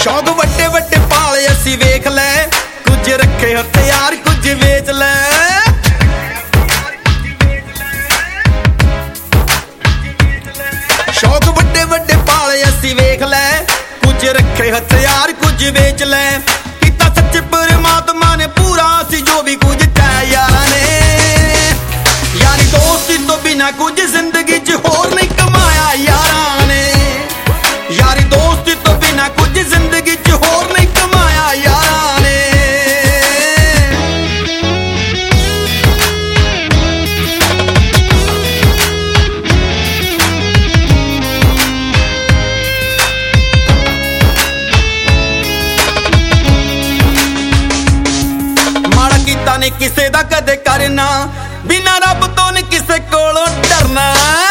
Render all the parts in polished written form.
शौक वड्डे वड्डे पाले असी वेख लै, कुछ रखे हथियार कुछ वेच लै। शौक वड्डे वड्डे पाले असी वेख लै, कुछ रखे हथियार कुछ वेच लै। किता सच्चे परमात्मा ने पूरा सी जो भी कुछ चाहे यारा ने। यारी दोस्ती तो बिना कुछ जिंदगी च होर नहीं कमाया यारा ने। यारी दोस्ती तो बिना कुछ जिंदगी च होर नहीं कमाया यारा ने। माड़ा कीता नहीं किसे दा कदे करना, बिना रब तो नहीं किसे कोलों डरना।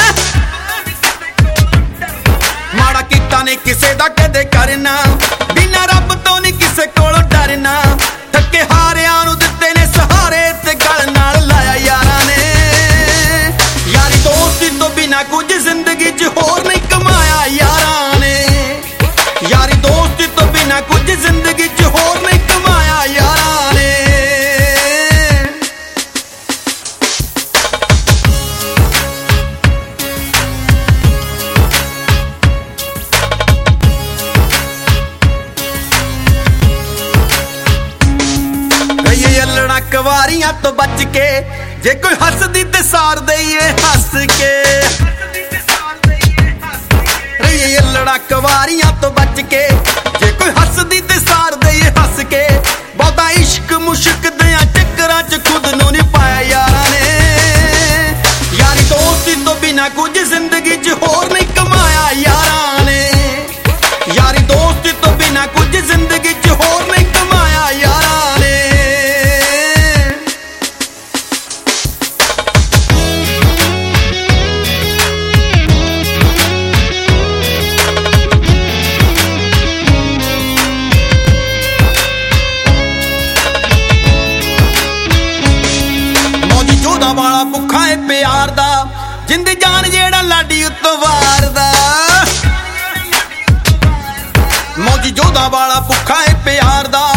माड़ा कीता नहीं किसे दा कदे करना, बिना रब तो नहीं किसे कोलों डरना। थके हारियां नूं दित्ते ने सहारे ते गल नाल लाया यारा ने। यारी दोस्ती तो बिना कुछ जिंदगी च होर नहीं कमाया यारा ने। यारी दोस्ती तो बिना कुछ जिंदगी च होर नहीं कमाया यारा ने। लड़ा कवारियां तो बच के, जे कोई हसदी ते सार दईए हस के। रहिए लड़ा कवारियां तो बच के, जे कोई हसदी ते सार दईए हस के। बहुता इश्क मुश्क दियां चक्करां च खुद नूं नहीं पाया यारा ने। यारी दोस्ती तो बिना कुछ जिंदगी च होर नहीं कमाया यारा ने। यारी दोस्ती तो बिना कुछ जिंदगी च होर नहीं कमाया यारा ने। वाला भुखा है प्यार दा, जिंद जान जेड़ा लाडी उत्तों वारदा। मौजी जोधा वाला भुखा है प्यार दा,